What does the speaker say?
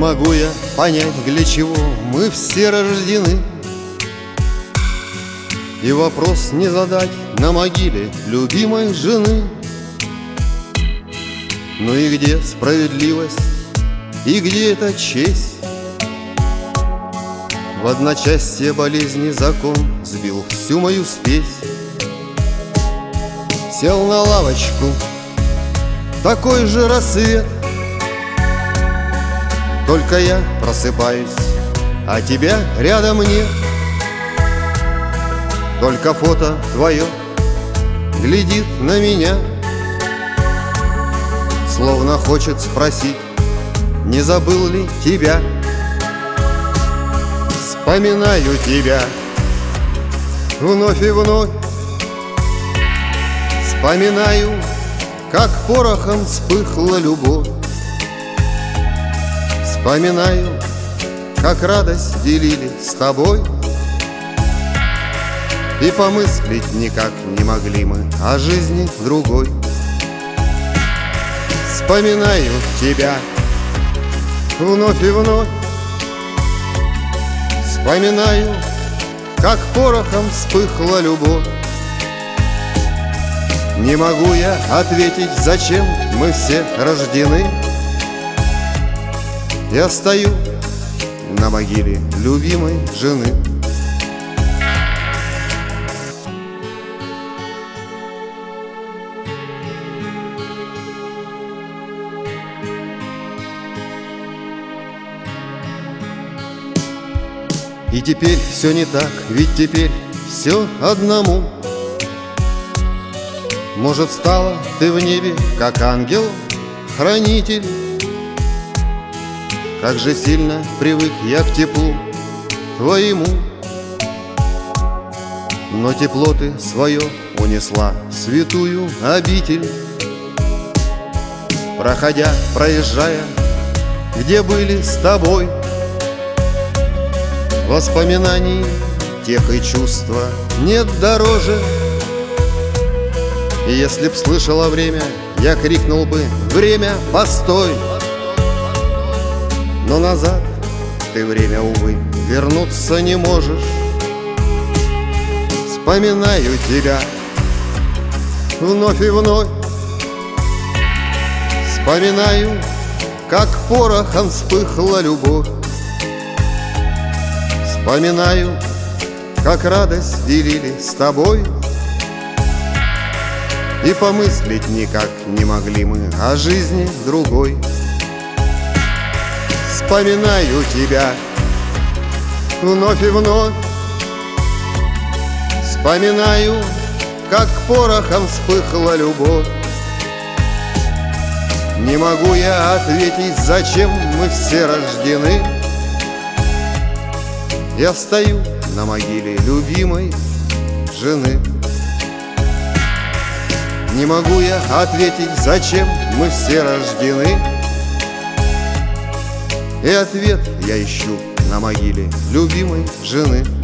могу я понять, для чего мы все рождены. И вопрос не задать на могиле любимой жены. Ну и где справедливость, и где эта честь? В одночасье болезни закон сбил всю мою спесь. Сел на лавочку, такой же рассвет, только я просыпаюсь, а тебя рядом нет. Только фото твое глядит на меня, словно хочет спросить, не забыл ли тебя. Вспоминаю тебя вновь и вновь, вспоминаю, как порохом вспыхла любовь. Вспоминаю, как радость делили с тобой. И помыслить никак не могли мы о жизни другой. Вспоминаю тебя вновь и вновь, вспоминаю, как порохом вспыхла любовь. Не могу я ответить, зачем мы все рождены. Я стою на могиле любимой жены. И теперь все не так, ведь теперь все одному. Может, стала ты в небе, как ангел-хранитель. Как же сильно привык я к теплу твоему. Но тепло ты свое унесла в святую обитель. Проходя, проезжая, где были с тобой, воспоминаний тех и чувства нет дороже. И если б слышало время, я крикнул бы: время, постой! Но назад ты, время, увы, вернуться не можешь. Вспоминаю тебя вновь и вновь, вспоминаю, как порохом вспыхла любовь. Вспоминаю, как радость делили с тобой. И помыслить никак не могли мы о жизни другой. Вспоминаю тебя вновь и вновь, вспоминаю, как порохом вспыхла любовь. Не могу я ответить, зачем мы все рождены. Я стою на могиле любимой жены. Не могу я ответить, зачем мы все рождены. И ответ я ищу на могиле любимой жены.